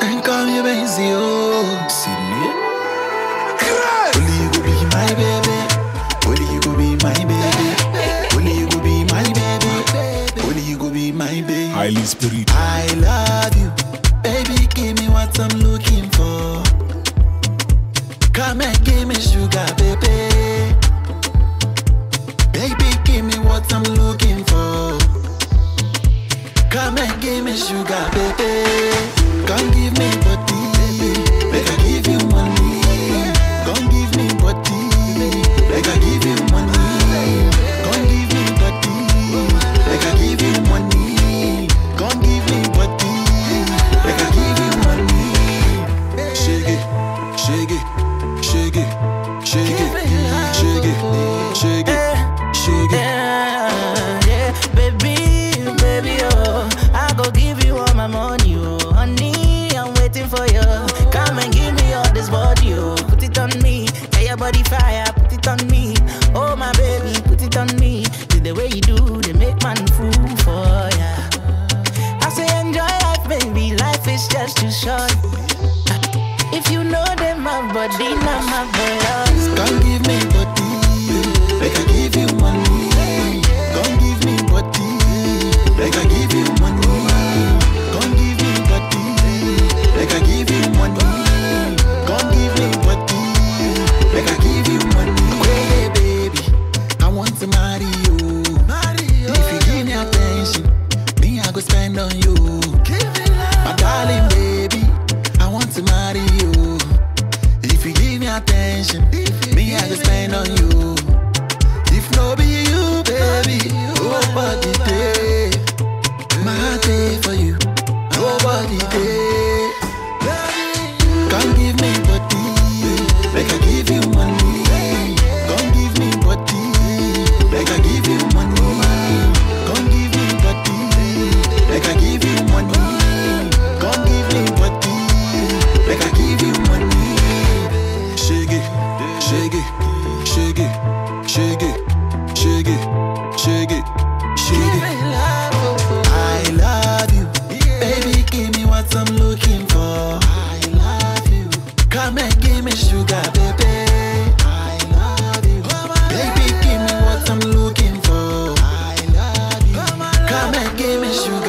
And call me Benzi, oh. See me? Only you go be my baby. Only you go be my baby. Only you go be my baby. Only you go be my baby. Highly spiritual. I love you. Baby, give me what I'm looking for. Come and give me sugar, baby. Baby, give me what I'm looking for. Come and give me sugar, baby. Come give me body, make I give you money. Come give me body, make I give you money. Come give me body, make I give you money. Come give me body, make I give you money. Shake it, shake it, shake it, shake it, shake it, shake it, shake it. Yeah, baby, oh, I go give you all my money, oh, honey, I'm waiting for you. Come and give me all this body, oh, put it on me. Get your body fire, put it on me. Oh my baby, put it on me. Do the way you do, they make man fool for ya. I say enjoy life, baby, life is just too short. If you know that my body, not my boy. Come give me body, make I give you money. Come give me body, make I give you money. Come give me body, make I give you money. Come give me body, make I give you money. Hey baby, I want to marry you. If you give me attention, me I go spend on you. My darling baby, I want to marry you. If you give me attention, me I go spend on you. If no be you, baby, nobody there. My heart day for you, nobody there. Come give me body, make I give you money. Come give me body, make I give you money. Come give me body, make I give you money. Come give me body, make I give you money. Shake it, shake it, shake it, shake it, shake it, shake it, shake it. I love you, baby, give me what I'm looking for. I love you, come and give me sugar, baby. I love you, baby, give me what I'm looking for. I love you, come and give me sugar.